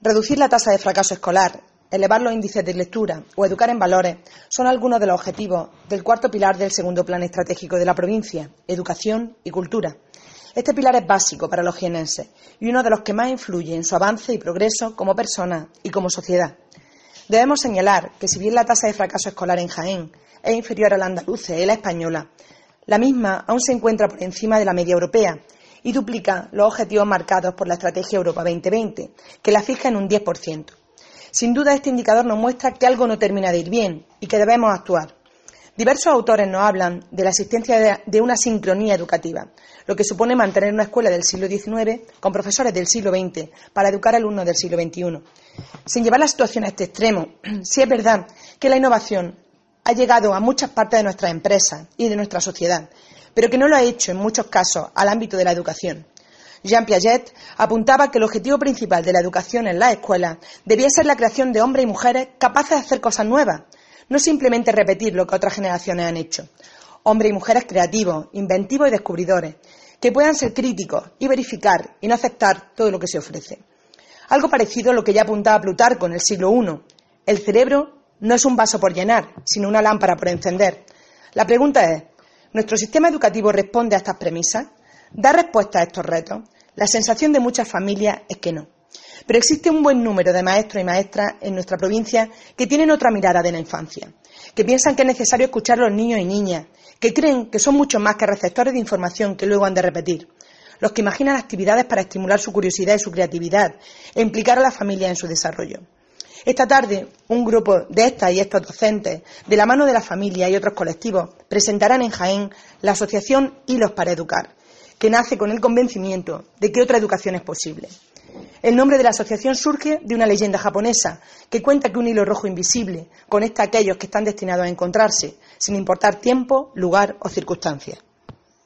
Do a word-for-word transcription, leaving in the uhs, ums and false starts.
Reducir la tasa de fracaso escolar, elevar los índices de lectura o educar en valores son algunos de los objetivos del cuarto pilar del segundo plan estratégico de la provincia, educación y cultura. Este pilar es básico para los jienenses y uno de los que más influye en su avance y progreso como personas y como sociedad. Debemos señalar que si bien la tasa de fracaso escolar en Jaén es inferior a la andaluza y la española, la misma aún se encuentra por encima de la media europea y duplica los objetivos marcados por la Estrategia Europa veinte veinte, que la fija en un diez por ciento. Sin duda, este indicador nos muestra que algo no termina de ir bien y que debemos actuar. Diversos autores nos hablan de la existencia de, de una sincronía educativa, lo que supone mantener una escuela del siglo diecinueve con profesores del siglo veinte para educar a alumnos del siglo veintiuno. Sin llevar la situación a este extremo, sí es verdad que la innovación ha llegado a muchas partes de nuestras empresas y de nuestra sociedad, pero que no lo ha hecho en muchos casos al ámbito de la educación. Jean Piaget apuntaba que el objetivo principal de la educación en las escuelas debía ser la creación de hombres y mujeres capaces de hacer cosas nuevas, no simplemente repetir lo que otras generaciones han hecho. Hombres y mujeres creativos, inventivos y descubridores, que puedan ser críticos y verificar y no aceptar todo lo que se ofrece. Algo parecido a lo que ya apuntaba Plutarco en el siglo primero. El cerebro no es un vaso por llenar, sino una lámpara por encender. La pregunta es, ¿nuestro sistema educativo responde a estas premisas? ¿Da respuesta a estos retos? La sensación de muchas familias es que no. Pero existe un buen número de maestros y maestras en nuestra provincia que tienen otra mirada de la infancia, que piensan que es necesario escuchar a los niños y niñas, que creen que son mucho más que receptores de información que luego han de repetir, los que imaginan actividades para estimular su curiosidad y su creatividad e implicar a la familia en su desarrollo. Esta tarde, un grupo de estas y estos docentes, de la mano de la familia y otros colectivos, presentarán en Jaén la asociación Hilos para Educar, que nace con el convencimiento de que otra educación es posible. El nombre de la asociación surge de una leyenda japonesa que cuenta que un hilo rojo invisible conecta a aquellos que están destinados a encontrarse, sin importar tiempo, lugar o circunstancias.